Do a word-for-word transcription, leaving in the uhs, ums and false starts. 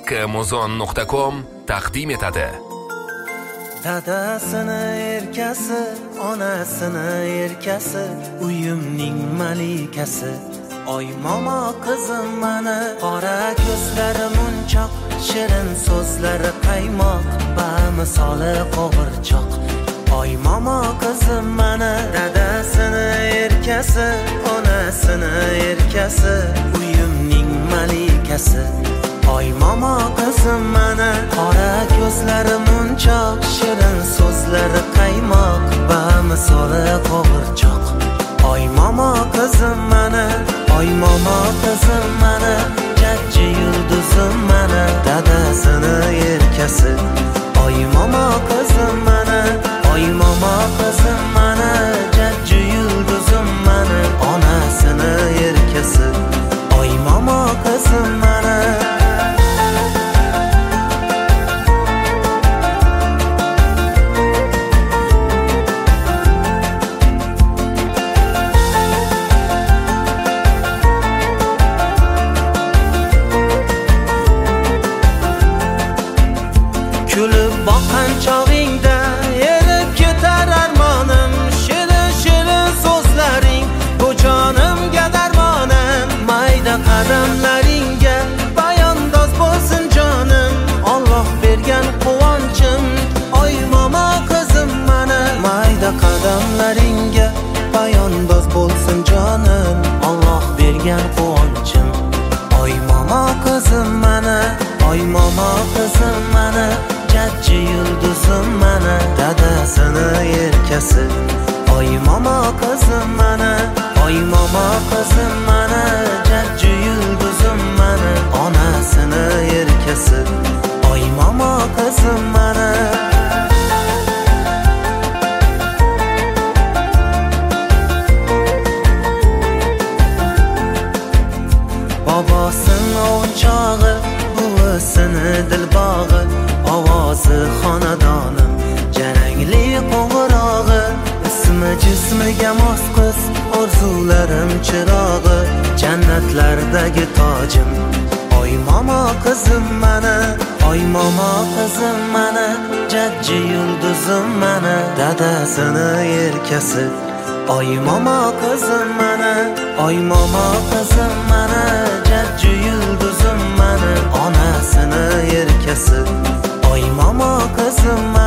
Amazon nuqta com taqdim etadi. Dadasini erkasi, onasini erkasi, uyimning malikasi. Oy momo qizim mani, qora ko'zlari munchoq, shirin so'zlari qaymoq, bamisoli qo'g'irchoq. Oy momo qizim mani, dadasini erkasi, onasini erkasi, uyimning malikasi. Oy momo qizim mani, qora ko'zlari munchoq, shirin so'zlari qaymoq, bamisoli qo'g'irchoq. Oy momo qizim mani, oy momo qizim mani, jajji yulduzim mani, dadasini erkasi. Oy momo qizim mani, oy momo qizim mani, jajji yulduzim mani, onasini erkasi. Oy momo qizim mani. Kulib boqqan chog'ingda erib ketar armonim, shirin shirin so'zlaring bu jonimga darmonim. Mayda qadamlaringga bayondoz bo'lsin jonim, Alloh bergan quvonchim. Oy momo qizim mani, mayda qadamlaringga bayondoz bo'lsin jonim, Alloh bergan quvonchim. Oy momo qizim mani, oy momo qizim mani, jajji yulduzim mani, dadasini erkasi. Oy momo qizim mani, oy momo qizim mani, jajji yulduzim mani, onasini erkasi. Oy momo qizim mani. Bobosini o'chog'i, buvisini dilbog'i, ovozi xonadonim, jarangli qo'ng'irog'i, ismi jismiga mos qiz, orzularim chirog'i, jannatlardagi tojim. Oy momo qizim mani, oy momo qizim mani, jajji yulduzim mani, dadasini erkasi. Oy momo qizim mani, oy momo qizim mani, jajji yulduzim mani, onasini erkasi. Oy momo qizim mani.